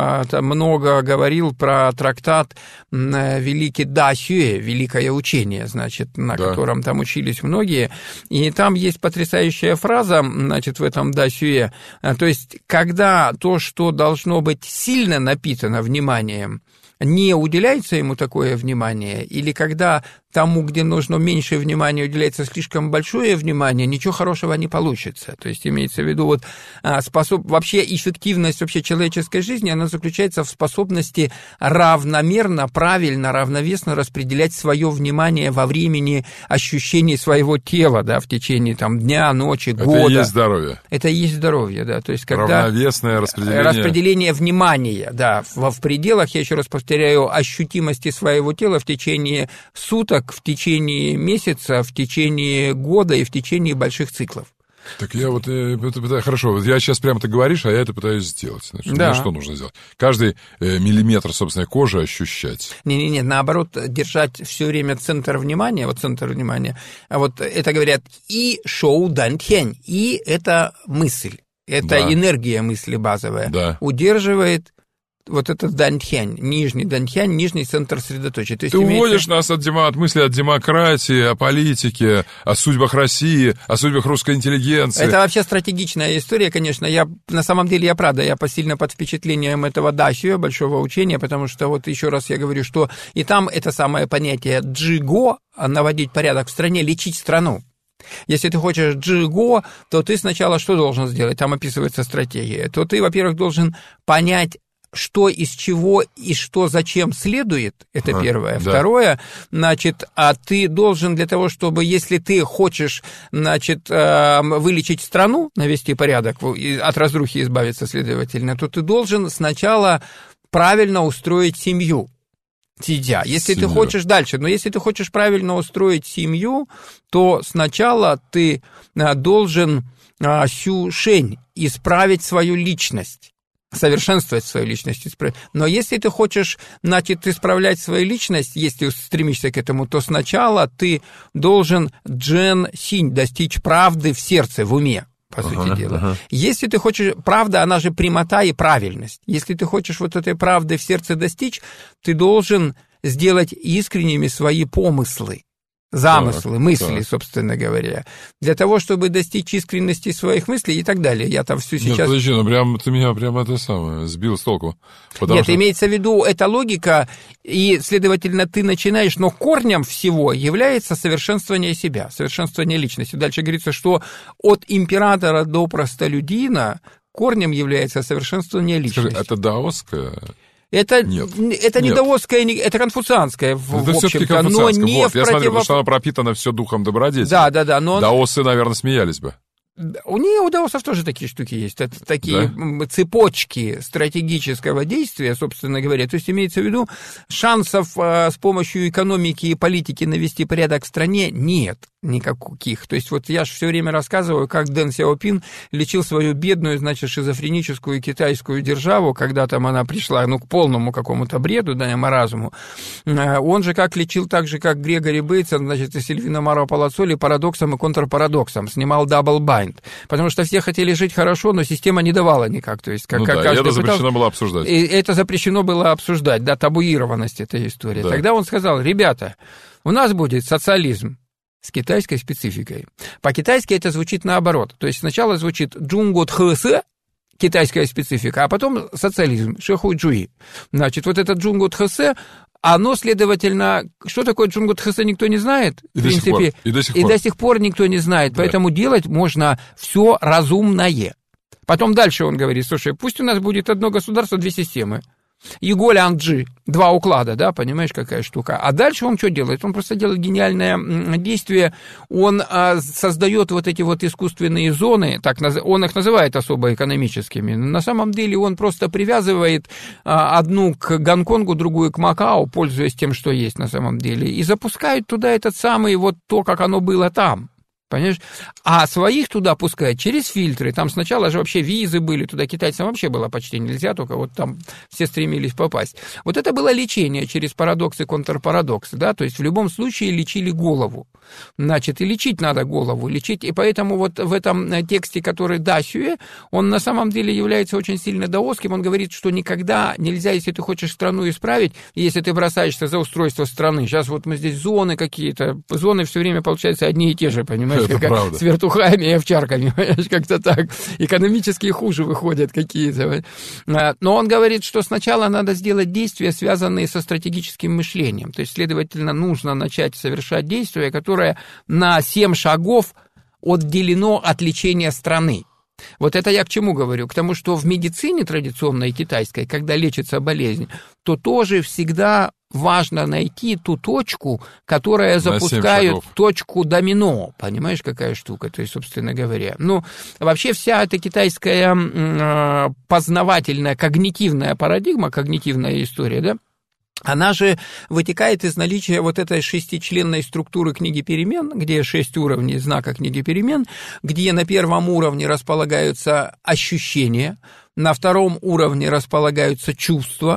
много говорил про трактат великий Да Сюэ, великое учение, значит, на да. котором там учились многие. И там есть потрясающая фраза, значит, в этом Да Сюэ. То есть, когда то, что должно быть сильно напитано вниманием, не уделяется ему такое внимание, или когда тому, где нужно меньше внимания, уделяется слишком большое внимание, ничего хорошего не получится. То есть имеется в виду вот способ... вообще эффективность вообще человеческой жизни, она заключается в способности равномерно, правильно, равновесно распределять свое внимание во времени ощущений своего тела, да, в течение там дня, ночи, года. Это и есть здоровье. Это и есть здоровье, да. То есть когда... Равновесное распределение. Распределение внимания, да, в, в пределах, я еще раз повторяю, ощутимости своего тела в течение суток, в течение месяца, в течение года и в течение больших циклов. Так я вот это пытаюсь, хорошо, вот я сейчас прямо ты говоришь, а я это пытаюсь сделать. Значит, да. Мне что нужно сделать? Каждый э, миллиметр собственной кожи ощущать. Не-не-не, наоборот, держать все время центр внимания, вот центр внимания, а вот это говорят и шоу дан тянь, и это мысль, это да. энергия мысли базовая, да. удерживает вот этот даньхянь, нижний даньхянь, нижний центр средоточия. То есть Ты имеется... уводишь нас от, демо... от мысли о демократии, о политике, о судьбах России, о судьбах русской интеллигенции. Это вообще стратегичная история, конечно. Я, на самом деле, я правда, я посильно под впечатлением этого дашью, большого учения, потому что, вот еще раз я говорю, что и там это самое понятие джиго, наводить порядок в стране, лечить страну. Если ты хочешь джиго, то ты сначала что должен сделать? Там описывается стратегия. То ты, во-первых, должен понять, что из чего и что зачем следует, это а, первое. Да. Второе, значит, а ты должен для того, чтобы, если ты хочешь, значит, вылечить страну, навести порядок, от разрухи избавиться, следовательно, то ты должен сначала правильно устроить семью. Сидя. Если Семью. Ты хочешь дальше, но если ты хочешь правильно устроить семью, то сначала ты должен сюшень, исправить свою личность. Совершенствовать свою личность. Но если ты хочешь, значит, исправлять свою личность, если стремишься к этому, то сначала ты должен джен синь, достичь правды в сердце, в уме, по ага, сути дела. Ага. Если ты хочешь... Правда, она же прямота и правильность. Если ты хочешь вот этой правды в сердце достичь, ты должен сделать искренними свои помыслы. Замыслы, так, мысли, так. собственно говоря, для того, чтобы достичь искренности своих мыслей и так далее. Я там всю сейчас... Нет, подожди, ну прям ты меня прямо это самое сбил с толку. Нет, что... имеется в виду, это логика, и, следовательно, ты начинаешь, но корнем всего является совершенствование себя, совершенствование личности. Дальше говорится, что от императора до простолюдина корнем является совершенствование личности. Скажи, это даосское... Это, Нет. это не Нет. даосское, это конфуцианское, в, это в общем-то, но не вот, в я противоп... смотрю, потому что оно пропитано все духом добродетели. Да, да, да. Но... Даосы, наверное, смеялись бы. У нее, у даосов тоже такие штуки есть. Это такие да? цепочки стратегического действия, собственно говоря. То есть имеется в виду, шансов а, с помощью экономики и политики навести порядок в стране нет никаких. То есть вот я же все время рассказываю, как Дэн Сяопин лечил свою бедную, значит, шизофреническую китайскую державу, когда там она пришла, ну, к полному какому-то бреду, да, маразму. Он же как лечил так же, как Грегори Бейтсон, значит, и Сильвино Маро Палаццоли парадоксом и контрпарадоксом. Снимал Double Bind. Потому что все хотели жить хорошо, но система не давала никак. То есть, как, ну как да, и это пытался... запрещено было обсуждать. И это запрещено было обсуждать, да, табуированность этой истории. Да. Тогда он сказал, ребята, у нас будет социализм с китайской спецификой. По-китайски это звучит наоборот. То есть сначала звучит джунго тхэсэ, китайская специфика, а потом социализм, шэхуй джуи. Значит, вот этот джунго тхэсэ, оно, следовательно, что такое джунго тхэсэ, никто не знает, и в принципе, и до сих и пор, до сих пор никто не знает, да. Поэтому делать можно все разумное. Потом дальше он говорит, слушай, пусть у нас будет одно государство, две системы. Иголь-Анджи, два уклада, да, понимаешь, какая штука. А дальше он что делает? Он просто делает гениальное действие, он а, создает вот эти вот искусственные зоны, так, он их называет особо экономическими, на самом деле он просто привязывает а, одну к Гонконгу, другую к Макао, пользуясь тем, что есть на самом деле, и запускает туда этот самый, вот то, как оно было там. Понимаешь? А своих туда пускают через фильтры. Там сначала же вообще визы были, туда китайцам вообще было почти нельзя, только вот там все стремились попасть. Вот это было лечение через парадоксы, контрпарадоксы, да, то есть в любом случае лечили голову. Значит, и лечить надо голову, лечить, и поэтому вот в этом тексте, который Да Сюэ, он на самом деле является очень сильно даосским, он говорит, что никогда нельзя, если ты хочешь страну исправить, если ты бросаешься за устройство страны, сейчас вот мы здесь зоны какие-то, зоны все время, получается, одни и те же, понимаешь? Это как, правда. С вертухами и овчарками, понимаешь, как-то так. Экономически хуже выходят какие-то. Но он говорит, что сначала надо сделать действия, связанные со стратегическим мышлением. То есть, следовательно, нужно начать совершать действия, которое на семь шагов отделено от лечения страны. Вот это я к чему говорю? К тому, что в медицине традиционной китайской, когда лечится болезнь, то тоже всегда важно найти ту точку, которая запускает точку домино. Понимаешь, какая штука? То есть, собственно говоря. Ну, вообще вся эта китайская э, познавательная, когнитивная парадигма, когнитивная история, да, она же вытекает из наличия вот этой шестичленной структуры книги перемен, где шесть уровней знака книги перемен, где на первом уровне располагаются ощущения, на втором уровне располагаются чувства,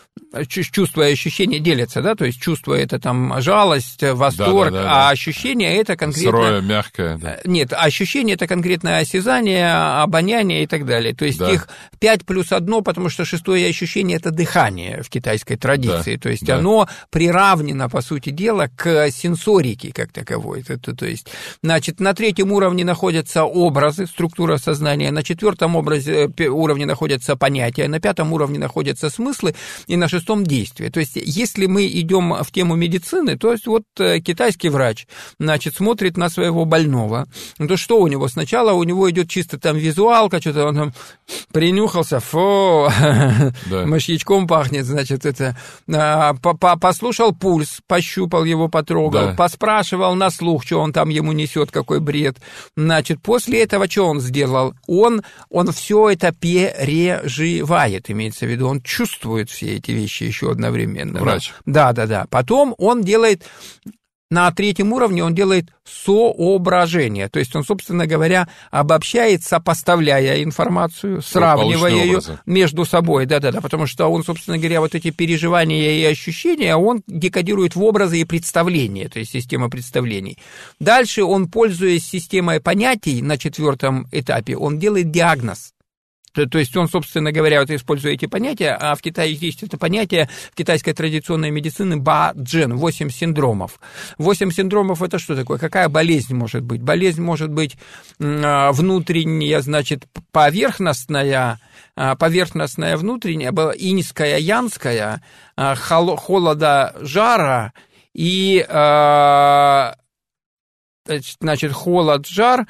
чувства и ощущения делятся, да, то есть чувство это там жалость, восторг, да, да, да, а да. ощущение это конкретно... Сырое, мягкое. Да. Нет, ощущение это конкретное осязание, обоняние и так далее. То есть да. их пять плюс одно, потому что шестое ощущение это дыхание в китайской традиции. Да. То есть да. оно приравнено, по сути дела, к сенсорике как таковой. Это, то есть, значит, на третьем уровне находятся образы, структура сознания, на четвертом образе, уровне находятся понятия, на пятом уровне находятся смыслы и на шестом действия. То есть, если мы идем в тему медицины, то есть вот китайский врач, значит, смотрит на своего больного, то что у него? Сначала у него идет чисто там визуалка, что-то он там принюхался, фу, да. мышьячком пахнет, значит, это, послушал пульс, пощупал его, потрогал, да. поспрашивал на слух, что он там ему несет, какой бред. Значит, после этого что он сделал? Он, он все это переживает, имеется в виду, он чувствует все эти вещи еще одновременно. Врач. Да, да, да. Потом он делает... На третьем уровне он делает соображение, то есть он, собственно говоря, обобщает, сопоставляя информацию, сравнивая ее образы. Между собой, да-да-да, потому что он, собственно говоря, вот эти переживания и ощущения, он декодирует в образы и представления, то есть система представлений. Дальше он, пользуясь системой понятий на четвертом этапе, он делает диагноз. То есть он, собственно говоря, вот используя эти понятия, а в Китае есть это понятие в китайской традиционной медицины ба-джен, восемь синдромов. Восемь синдромов – это что такое? Какая болезнь может быть? Болезнь может быть внутренняя, значит, поверхностная, поверхностная внутренняя, иньская, янская, холода, жара и, значит, холод, жар,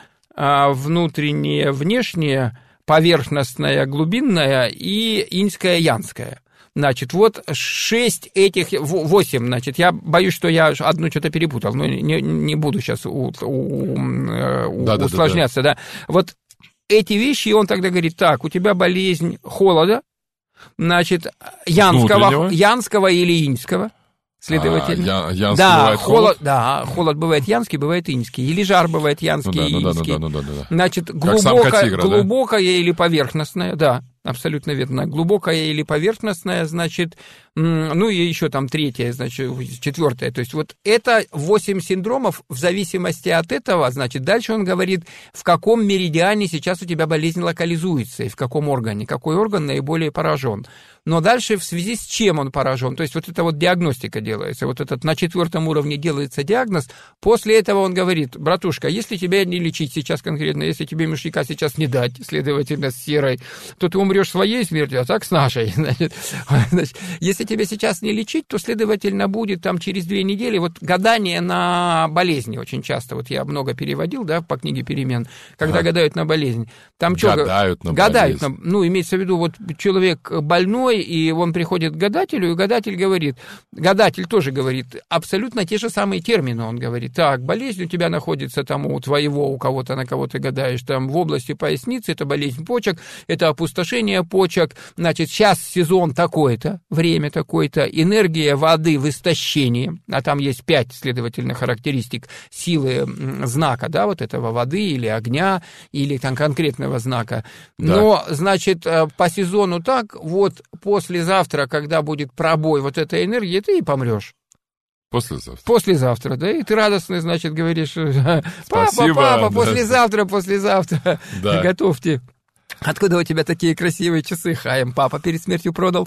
внутреннее, внешнее, поверхностная, глубинная и иньская, янская. Значит, вот шесть этих, восемь, значит, я боюсь, что я одну что-то перепутал, но не, не буду сейчас у, у, у, да, усложняться, да, да. да. Вот эти вещи, он тогда говорит, так, у тебя болезнь холода, значит, янского, янского или иньского. Следовательно, а, янский да, бывает холод, холод? Да, холод бывает янский, бывает иньский, или жар бывает янский ну, да, и ну, иньский. Да, ну, да, ну, да, ну, да. Значит, глубокая, глубокая да? или поверхностная, да, абсолютно верно, глубокая или поверхностная, значит, ну и еще там третья, значит, четвертая, то есть вот это восемь синдромов, в зависимости от этого, значит, дальше он говорит, в каком меридиане сейчас у тебя болезнь локализуется, и в каком органе, какой орган наиболее поражен. Но дальше в связи с чем он поражен, то есть вот это вот диагностика делается, вот этот на четвертом уровне делается диагноз, после этого он говорит, братушка, если тебя не лечить сейчас конкретно, если тебе мышьяка сейчас не дать, следовательно, с серой, то ты умрешь своей смертью, а так с нашей, значит, значит, если тебя сейчас не лечить, то, следовательно, будет там через две недели, вот гадание на болезни очень часто, вот я много переводил, да, по книге «Перемен», когда ага. гадают на болезнь, там что? Гадают на гадают болезнь. На, ну, имеется в виду, вот человек больной, и он приходит к гадателю, и гадатель говорит, гадатель тоже говорит, абсолютно те же самые термины, он говорит, так, болезнь у тебя находится там у твоего, у кого-то, на кого ты гадаешь, там в области поясницы, это болезнь почек, это опустошение почек, значит, сейчас сезон такой-то, время такое-то, энергия воды в истощении, а там есть пять, следовательно, характеристик силы знака, да, вот этого воды или огня, или там конкретного знака, да. Но, значит, по сезону так, вот послезавтра, когда будет пробой вот этой энергии, ты и помрешь. Послезавтра. Послезавтра, да, и ты радостно, значит, говоришь, папа, Спасибо, папа, да. послезавтра, послезавтра, да. готовьте. Откуда у тебя такие красивые часы, Хаим? Папа перед смертью продал.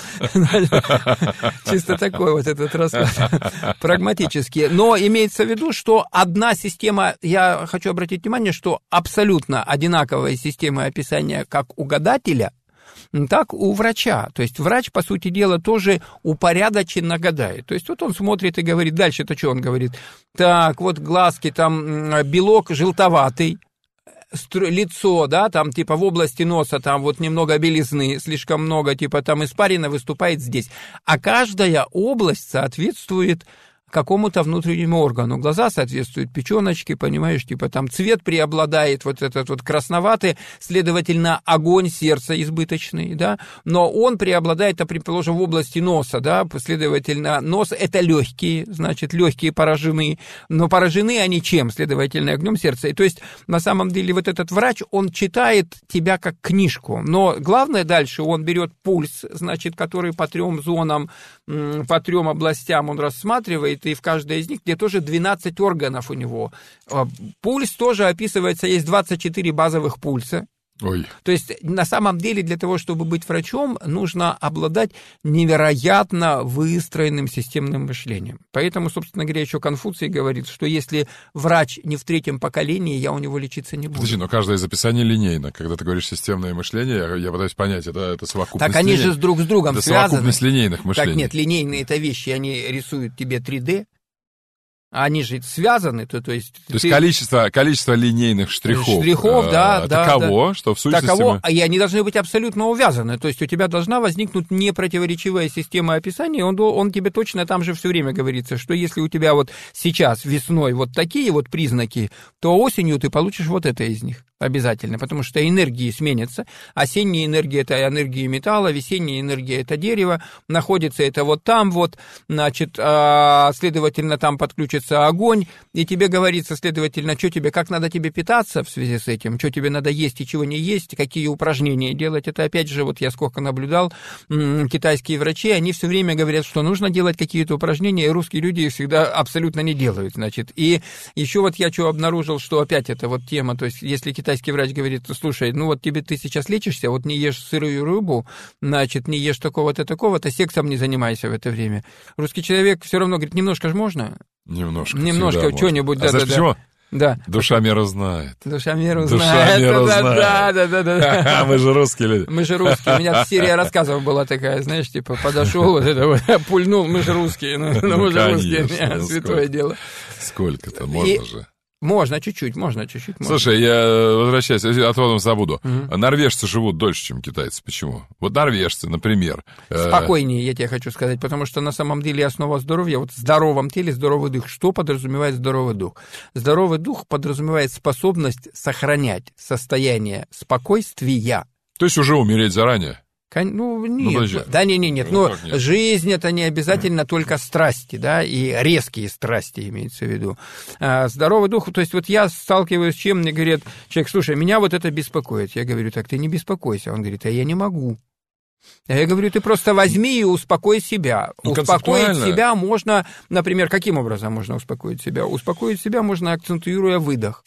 Чисто такой вот этот расклад. Прагматический. Но имеется в виду, что одна система, я хочу обратить внимание, что абсолютно одинаковая система описания как у гадателя, так у врача. То есть врач, по сути дела, тоже упорядоченно гадает. То есть вот он смотрит и говорит, дальше-то что он говорит? Так, вот глазки, там белок желтоватый, лицо, да, там типа в области носа там вот немного белизны, слишком много, типа там испарина выступает здесь. А каждая область соответствует какому-то внутреннему органу. Глаза соответствуют печеночке, понимаешь, типа там цвет преобладает, вот этот вот красноватый, следовательно, огонь сердца избыточный, да, но он преобладает, предположим, в области носа, да, следовательно, нос – это легкие, значит, легкие поражены, но поражены они чем? Следовательно, огнем сердца. И то есть, на самом деле, вот этот врач, он читает тебя как книжку, но главное дальше, он берет пульс, значит, который по трем зонам, по трем областям он рассматривает, и в каждой из них, где тоже двенадцать органов у него. Пульс тоже описывается, есть двадцать четыре базовых пульса. Ой. То есть, на самом деле, для того, чтобы быть врачом, нужно обладать невероятно выстроенным системным мышлением. Поэтому, собственно говоря, еще Конфуций говорит, что если врач не в третьем поколении, я у него лечиться не буду. Подожди, но каждое из описаний линейно. Когда ты говоришь системное мышление, я, я пытаюсь понять, это, это совокупность Так они линей... же друг с другом это связаны. совокупность линейных мышлений. Так нет, линейные это вещи, они рисуют тебе три дэ. Они же связаны, то, то есть... То есть ты... количество, количество линейных штрихов, штрихов, да, э, да, таково, да. что в сущности... Таково, мы... и они должны быть абсолютно увязаны, то есть у тебя должна возникнуть непротиворечивая система описания, он, он тебе точно там же все время говорится, что если у тебя вот сейчас весной вот такие вот признаки, то осенью ты получишь вот это из них. Обязательно, потому что энергии сменятся. Осенняя энергия – это энергия металла, весенняя энергия – это дерево, находится это вот там вот, значит, следовательно, там подключится огонь, и тебе говорится, следовательно, что тебе, как надо тебе питаться в связи с этим, что тебе надо есть и чего не есть, какие упражнения делать. Это, опять же, вот я сколько наблюдал, китайские врачи, они все время говорят, что нужно делать какие-то упражнения, и русские люди их всегда абсолютно не делают, значит. И еще вот я что обнаружил, что опять это вот тема, то есть если Китай Китайский врач говорит, слушай, ну вот тебе ты сейчас лечишься, вот не ешь сырую рыбу, значит, не ешь такого-то, такого-то, сексом не занимайся в это время. Русский человек все равно говорит, немножко же можно? Немножко. Немножко что-нибудь, да, а да, знаешь, да. почему? Да. Душа меру знает. Душа меру Душа знает. меру да, знает. Да, да, да, да, да. Мы же русские люди. Мы же русские. У меня серия рассказов была такая, знаешь, типа, подошел, вот это вот, пульнул, мы же русские. Ну, ну мы же русские, ну, святое сколько, дело. Сколько-то, можно И... же. Можно чуть-чуть, можно чуть-чуть. Можно. Слушай, я возвращаюсь, а то потом забуду. Угу. Норвежцы живут дольше, чем китайцы. Почему? Вот норвежцы, например. Спокойнее, я тебе хочу сказать, потому что на самом деле основа здоровья, вот в здоровом теле здоровый дух. Что подразумевает здоровый дух? Здоровый дух подразумевает способность сохранять состояние спокойствия. То есть уже умереть заранее? Ну, нет, ну, да, нет, нет, нет, ну, но нет. Жизнь это не обязательно только страсти, да, и резкие страсти имеется в виду. А здоровый дух, то есть вот я сталкиваюсь с чем, мне говорят, человек, слушай, меня вот это беспокоит. Я говорю, так ты не беспокойся. Он говорит, а я не могу. А я говорю, ты просто возьми и успокой себя. Ну, успокоить себя можно, например, каким образом можно успокоить себя? Успокоить себя можно, акцентуируя выдох.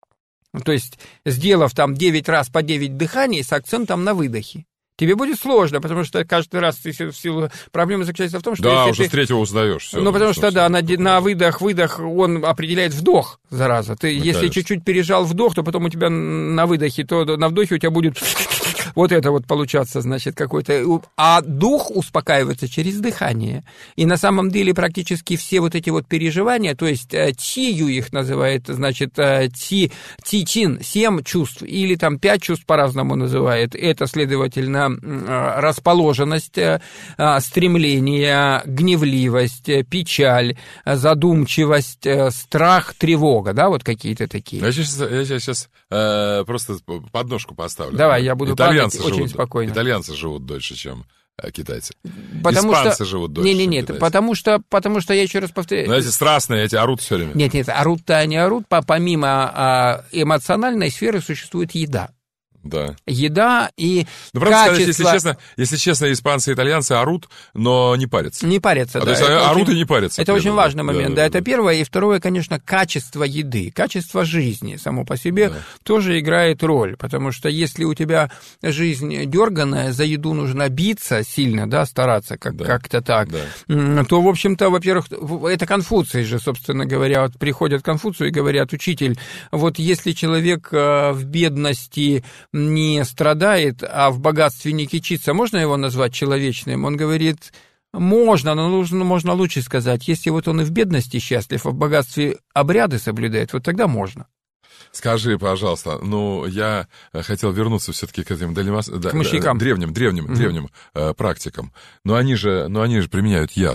То есть, сделав там девять раз по девять дыханий с акцентом на выдохе. Тебе будет сложно, потому что каждый раз ты в силу проблемы заключается в том, что... Да, если уже ты... с третьего узнаешь. Все, ну, потому что, да, на, на выдох, выдох, он определяет вдох, зараза. Ты, ну, если чуть-чуть пережал вдох, то потом у тебя на выдохе, то на вдохе у тебя будет вот это вот получаться, значит, какой-то... А дух успокаивается через дыхание. И на самом деле практически все вот эти вот переживания, то есть тию их называют, значит, ти, ти-чин, семь чувств, или там пять чувств по-разному называют. Это, следовательно, расположенность, стремление, гневливость, печаль, задумчивость, страх, тревога, да, вот какие-то такие. Я сейчас, я сейчас э, просто подножку поставлю. Давай, я буду итальянцы падать очень живут, спокойно. Итальянцы живут дольше, чем китайцы. Потому Испанцы что... живут дольше, не, не, чем нет, китайцы. потому что, потому что, я еще раз повторяю... Но эти страстные, эти орут все время. Нет, нет, орут-то они орут, помимо эмоциональной сферы существует еда. Да. Еда и ну, правда качество... сказать, если честно, если честно, испанцы и итальянцы орут, но не парятся. Не парятся, а, да. То есть это орут очень, и не парятся. Это очень важный да, момент, да, да, это да. первое. И второе, конечно, качество еды, качество жизни само по себе да. тоже играет роль, потому что если у тебя жизнь дерганая, за еду нужно биться сильно, да, стараться как, да. как-то так, да. то, в общем-то, во-первых, это Конфуций же, собственно говоря, вот приходят к Конфуцию и говорят, учитель, вот если человек в бедности не страдает, страдает, а в богатстве не кичится, можно его назвать человечным? Он говорит, можно, но нужно, можно лучше сказать, если вот он и в бедности счастлив, а в богатстве обряды соблюдает, вот тогда можно. Скажи, пожалуйста, ну, я хотел вернуться все-таки к этим дальнемас... к мощникам. древним, древним, mm-hmm. древним э, практикам, но они же, но они же применяют яды.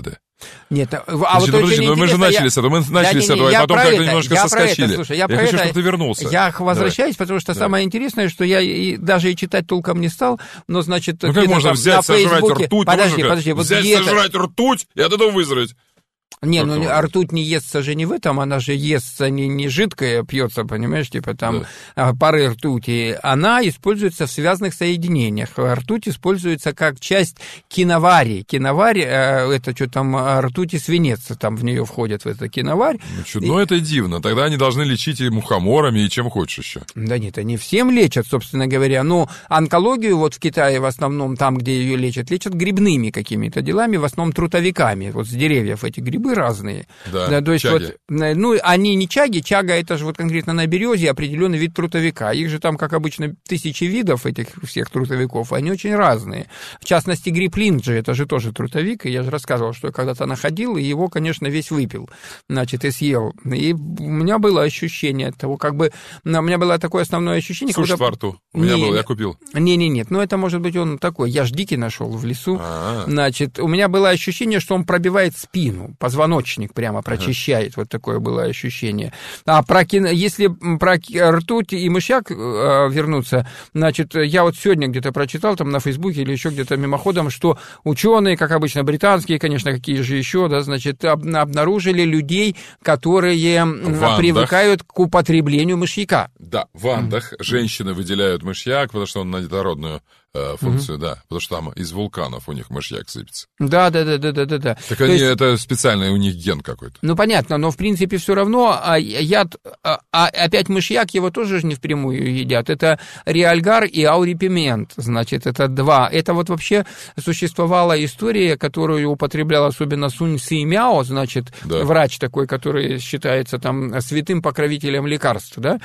Нет, а Значит, вот подожди, но мы же начали я... с этого, мы начали да, с этого, и потом как-то немножко я соскочили. Это, слушай, я, я хочу, это... чтобы ты вернулся. Я возвращаюсь, Давай. потому что Давай. самое интересное, что я и даже и читать толком не стал, но, значит... Ну как можно взять, на сожрать Фейсбуке... ртуть, подожди, подожди, вот взять, где-то... сожрать ртуть и от этого выздороветь? Не, как ну а ртуть не естся же не в этом, она же естся не, не жидкая, пьется, понимаешь, типа там да. пары ртути. Она используется в связанных соединениях. Ртуть используется как часть киновари. Киноварь, это что там, ртуть и свинец там в нее входят, в это киноварь. Ну, что, и... ну это дивно. Тогда они должны лечить и мухоморами, и чем хочешь еще. Да нет, они всем лечат, собственно говоря. Но онкологию вот в Китае в основном, там, где ее лечат, лечат грибными какими-то делами, в основном трутовиками. Вот с деревьев эти грибы разные. Да, да, то есть вот, ну, они не чаги, чага это же вот конкретно на березе определенный вид трутовика. Их же там, как обычно, тысячи видов этих всех трутовиков, они очень разные. В частности, гриб линджи, это же тоже трутовик, и я же рассказывал, что я когда-то находил, и его, конечно, весь выпил, значит, и съел. И у меня было ощущение того, как бы, у меня было такое основное ощущение... Сушь когда... во рту. У меня не, был, я купил. Не-не-нет, ну это может быть он такой, я ж дикий нашел в лесу. А-а-а. Значит, у меня было ощущение, что он пробивает спину, позвоночник. Позвоночник прямо прочищает, ага. вот такое было ощущение. А про кино, если про ртуть и мышьяк э, вернуться, значит, я вот сегодня где-то прочитал там на Фейсбуке или еще где-то мимоходом, что ученые, как обычно британские, конечно, какие же еще, да, значит, об, обнаружили людей, которые в привыкают к употреблению мышьяка. Да, в Андах mm-hmm. женщины выделяют мышьяк, потому что он на детородную э, функцию, mm-hmm. да, потому что там из вулканов у них мышьяк сыпется. Да, да, да, да, да, да, да. Так они, есть... это специальный у них ген какой-то. Ну, понятно, но в принципе все равно а, яд, а, а опять мышьяк, его тоже же не впрямую едят. Это реальгар и аурипимент, значит, это два. Это вот вообще существовала история, которую употреблял особенно Сунь Си Мяо, значит, да. врач такой, который считается там святым покровителем лекарств, да,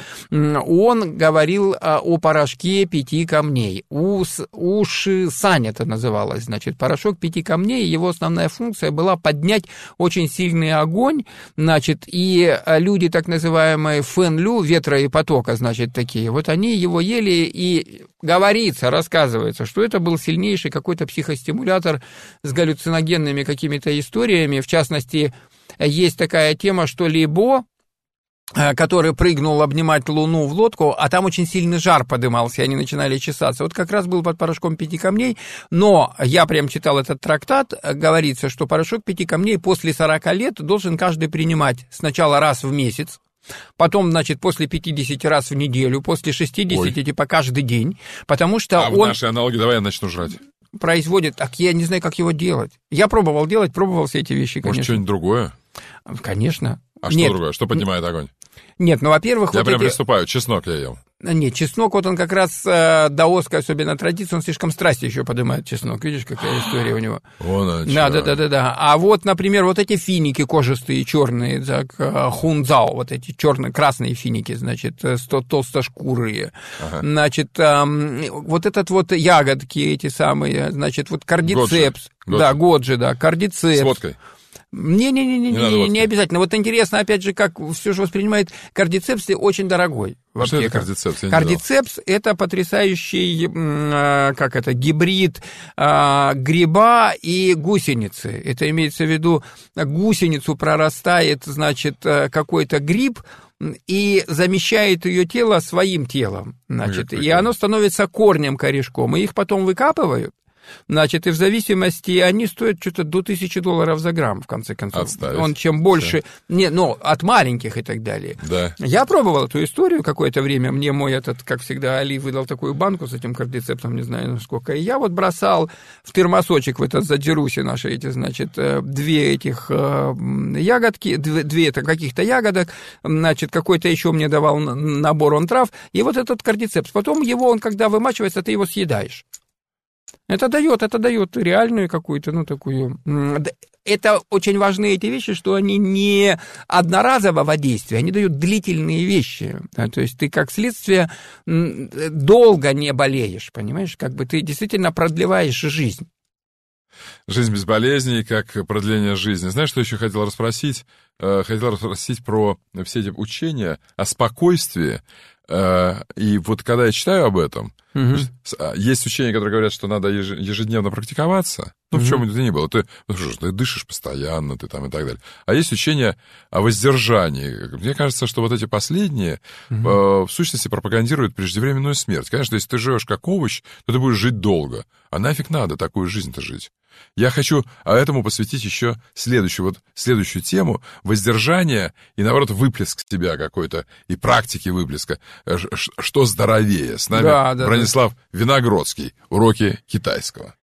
он говорил о порошке пяти камней. Ус, уши сань это называлось, значит, порошок пяти камней, его основная функция была поднять очень сильный огонь, значит, и люди, так называемые фэн-лю, ветра и потока, значит, такие, вот они его ели, и говорится, рассказывается, что это был сильнейший какой-то психостимулятор с галлюциногенными какими-то историями, в частности, есть такая тема, что Либо, который прыгнул обнимать Луну в лодку, а там очень сильный жар подымался, и они начинали чесаться. Вот как раз был под порошком пяти камней, но я прям читал этот трактат, говорится, что порошок пяти камней после сорока лет должен каждый принимать сначала раз в месяц, потом, значит, после пятидесяти раз в неделю, после шестидесяти, Ой. типа каждый день, потому что а он... в нашей аналогии давай я начну жрать. Производит, так я не знаю, как его делать. Я пробовал делать, пробовал все эти вещи, конечно. Может, что-нибудь другое? Конечно. А Нет. что другое? Что поднимает огонь? Нет, ну, во-первых... Я вот прям эти... приступаю, чеснок я ел. Нет, чеснок, вот он как раз э, даосская особенно традиция, он слишком страсти еще поднимает чеснок. Видишь, какая история у него? Вон да, да, да, да, да. А вот, например, вот эти финики кожистые, черные, так, хунцао, вот эти черные, красные финики, значит, толстошкурые. Ага. Значит, э, вот этот вот ягодки эти самые, значит, вот кардицепс. Годжи. Да, годжи, да, кардицепс. С водкой. Не-не-не, не, не, не, не обязательно. Вот интересно, опять же, как все же воспринимает кардицепс, очень дорогой. А что это кардицепс? Кардицепс – это потрясающий, как это, гибрид гриба и гусеницы. Это имеется в виду, гусеницу прорастает, значит, какой-то гриб, и замещает ее тело своим телом, значит, и оно становится корнем корешком, и их потом выкапывают. Значит, и в зависимости, они стоят что-то до тысячи долларов за грамм, в конце концов. Отставить. Он чем больше, не, ну, от маленьких и так далее. Да. Я пробовал эту историю какое-то время, мне мой этот, как всегда, Али выдал такую банку с этим кардицепсом, не знаю сколько, и я вот бросал в термосочек в этот задеруси наши эти, значит, две этих ягодки, две, две это каких-то ягодок, значит, какой-то еще мне давал набор он трав, и вот этот кардицепс, потом его, он когда вымачивается, ты его съедаешь. Это дает, это дает реальную какую-то, ну, такую... Это очень важны эти вещи, что они не одноразового действия, они дают длительные вещи. То есть ты, как следствие, долго не болеешь, понимаешь? Как бы ты действительно продлеваешь жизнь. Жизнь без болезней, как продление жизни. Знаешь, что еще хотел расспросить? Хотел расспросить про все эти учения о спокойствии. И вот когда я читаю об этом, Угу. Есть, есть учения, которые говорят, что надо ежедневно практиковаться. Ну, угу. в чем бы то ни было. Ты, ну, что ж, ты дышишь постоянно, ты там и так далее. А есть учения о воздержании. Мне кажется, что вот эти последние угу. э, в сущности пропагандируют преждевременную смерть. Конечно, если ты живешь как овощ, то ты будешь жить долго. А нафиг надо такую жизнь-то жить? Я хочу этому посвятить еще следующую, вот, следующую тему — воздержание и, наоборот, выплеск себя какой-то, и практики выплеска. Что здоровее? С нами да, да, Бронислав да. Виногродский. Уроки китайского.